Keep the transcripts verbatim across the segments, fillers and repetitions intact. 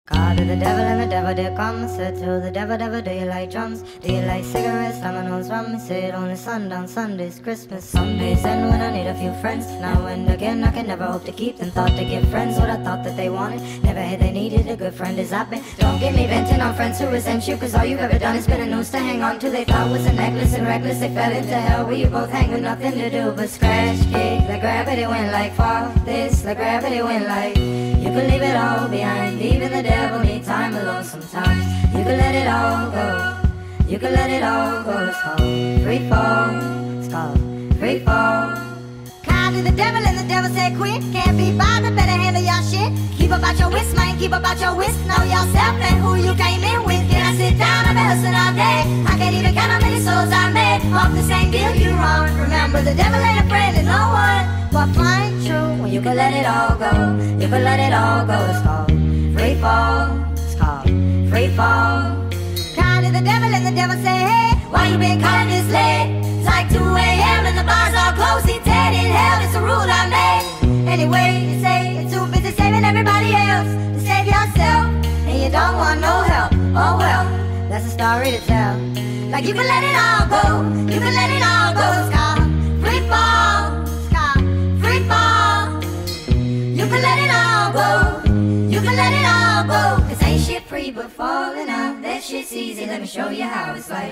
God to the devil and the devil did come. Said to the devil, devil, do you like drums? Do you like cigarettes, dominoes, rum? He said only sundown Sundays, Christmas Sundays. And when I need a few friends, now and again I can never hope to keep them. Thought to give friends what I thought that they wanted. Never had they needed a good friend as I've been. Don't get me venting on friends who resent you, cause all you've ever done is been a noose to hang on to. They thought was a necklace and reckless. They fell into hell where you both hang with nothing to do but scratch, kick. Like gravity went like fall, this, like gravity went like. You could leave it all behind. Even the devil need time alone sometimes. You could let it all go. You could let it all go. It's called free fall. It's called free fall. Kind to the devil and the devil said quit. Can't be bothered, better handle y'all shit. Keep about your wrist, man, keep about your wrist. Know yourself and who you came in with. Can I sit down? I've been hustling all day. I can't even count how many souls I made. Off the same deal you wrong. Remember the devil ain't a friend of no one. But flying true when you can let it all go. You can let it all go. It's called free fall. It's called free fall. Kind to the devil and the devil say, hey, why you been calling this late? It's like two A M and the bars all closed. He dead in hell, it's a rule I made. Anyway, you say you're too busy saving everybody else to save yourself, and you don't want no help. Oh well, that's a story to tell. Like you can let it all go. You can let it all go. It's called free fall. It's called free fall. You can let it all go. You can let it all go. Cause ain't shit free but falling out. That shit's easy, let me show you how it's like.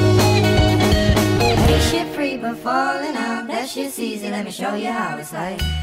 Ain't shit free but falling out. That shit's easy, let me show you how it's like.